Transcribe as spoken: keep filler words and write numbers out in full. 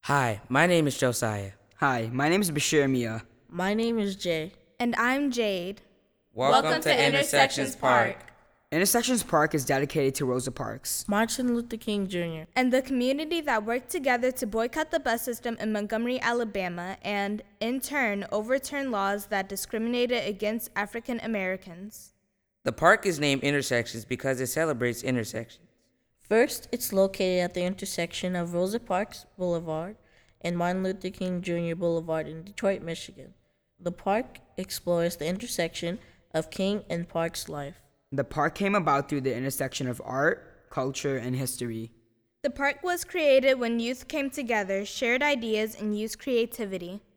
Hi, my name is Josiah. Hi, my name is Bashir Mia. My name is Jay. And I'm Jade. Welcome, Welcome to, to Intersections Intersections Park. Park. Intersections Park is dedicated to Rosa Parks. Martin Luther King Junior And the community that worked together to boycott the bus system in Montgomery, Alabama, and, in turn, overturn laws that discriminated against African Americans. The park is named Intersections because it celebrates intersections. First, it's located at the intersection of Rosa Parks Boulevard and Martin Luther King Junior Boulevard in Detroit, Michigan. The park explores the intersection of King and Park's life. The park came about through the intersection of art, culture, and history. The park was created when youth came together, shared ideas, and used creativity.